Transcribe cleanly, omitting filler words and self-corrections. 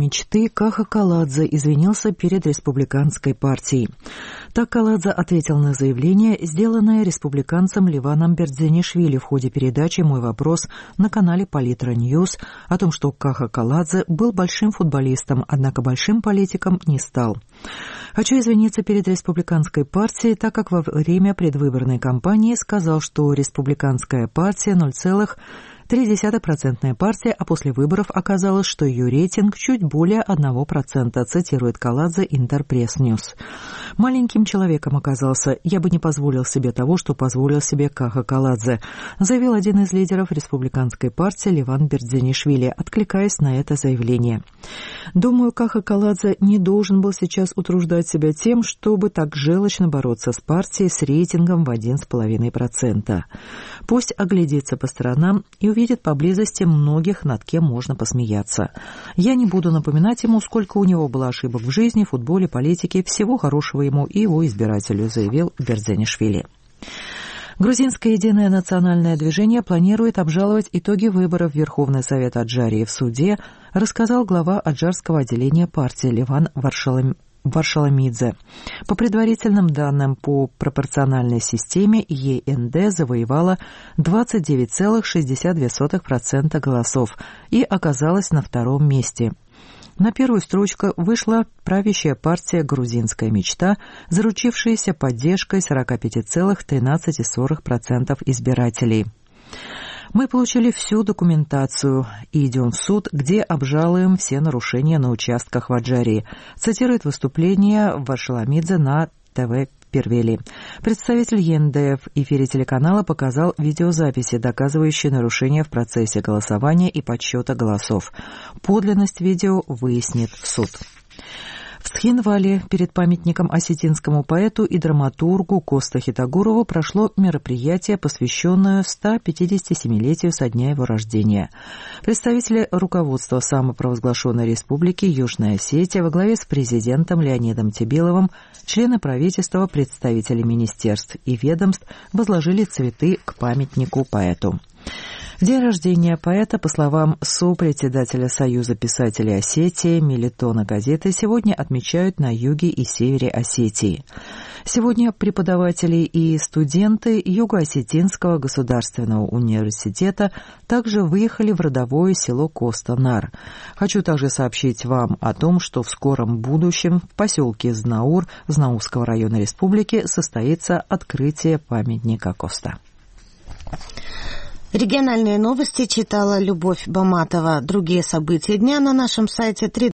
мечты Каха Каладзе извинился перед республиканской партией. Так Каладзе ответил на заявление, сделанное республиканцем Ливаном Бердзенишвили в ходе передачи «Мой вопрос» на канале Политра Ньюс о том, что Каха Каладзе был большим футболистом, однако большим политиком не стал. «Хочу извиниться перед республиканской партией, так как во время предвыборной кампании сказал, что республиканская партия 0,3% партия, а после выборов оказалось, что ее рейтинг чуть более 1%, цитирует Каладзе Интерпресс-Ньюс. «Маленьким человеком оказался. Я бы не позволил себе того, что позволил себе Каха Каладзе», заявил один из лидеров республиканской партии Ливан Бердзенишвили, откликаясь на это заявление. «Думаю, Каха Каладзе не должен был сейчас утруждать себя тем, чтобы так желчно бороться с партией с рейтингом в 1,5%. Пусть оглядится по сторонам и увидит поблизости многих, над кем можно посмеяться. Я не буду напоминать ему, сколько у него было ошибок в жизни, футболе, политике. Всего хорошего ему и его избирателю», заявил Бердзенишвили. Грузинское единое национальное движение планирует обжаловать итоги выборов в Верховный совет Аджарии в суде, рассказал глава аджарского отделения партии Ливан Варшаламидзе. По предварительным данным, по пропорциональной системе ЕНД завоевала 29,62% голосов и оказалась на втором месте. На первую строчку вышла правящая партия «Грузинская мечта», заручившаяся поддержкой 45,13% избирателей. «Мы получили всю документацию и идем в суд, где обжалуем все нарушения на участках в Аджарии», цитирует выступление Варшаламидзе на ТВ Первели. Представитель ЕНД в эфире телеканала показал видеозаписи, доказывающие нарушения в процессе голосования и подсчета голосов. Подлинность видео выяснит суд. В Цхинвале перед памятником осетинскому поэту и драматургу Коста Хитагурову прошло мероприятие, посвященное 157-летию со дня его рождения. Представители руководства самопровозглашенной республики Южная Осетия во главе с президентом Леонидом Тебеловым, члены правительства, представители министерств и ведомств возложили цветы к памятнику поэту. День рождения поэта, по словам сопредседателя Союза писателей Осетии Мелитона газеты, сегодня отмечают на юге и севере Осетии. Сегодня преподаватели и студенты Юго-Осетинского государственного университета также выехали в родовое село Коста-Нар. Хочу также сообщить вам о том, что в скором будущем в поселке Знаур Знаурского района республики состоится открытие памятника Коста. Региональные новости читала Любовь Баматова. Другие события дня на нашем сайте